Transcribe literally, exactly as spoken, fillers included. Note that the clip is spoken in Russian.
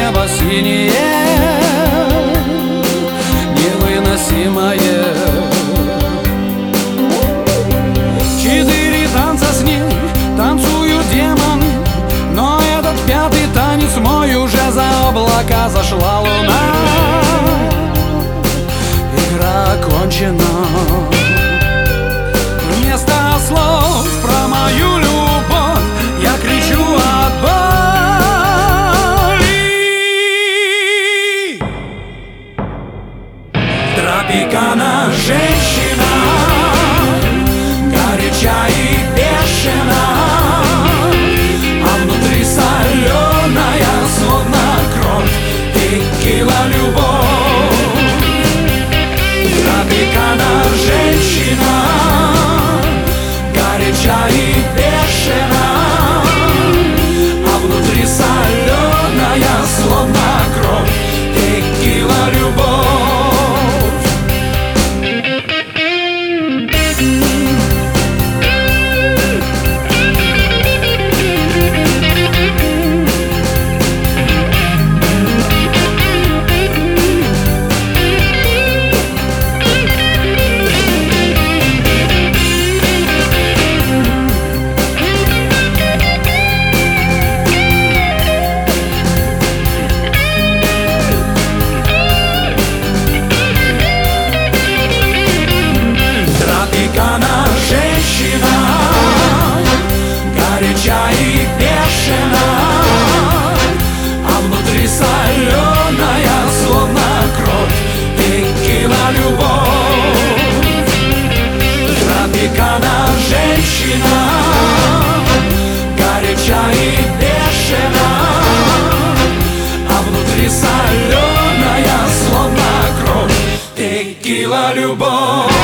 небо синее, невыносимое. Четыре танца с ней танцуют демоны, но этот пятый танец мой уже за облака зашла луна. Игра окончена. Вместо слов про мою любовь я кричу от боли. Тропикана женщина, горяча и бешена, а внутри соленая, словно кровь, текила любовь. Тропикана женщина, горяча и бешена, а внутри соленая, словно кровь, текила любовь. Тропикана женщина, горяча и бешена, а внутри соленая, словно кровь, текила любовь. Тропикана женщина, горяча и бешена, а внутри соленая, словно кровь, текила любовь.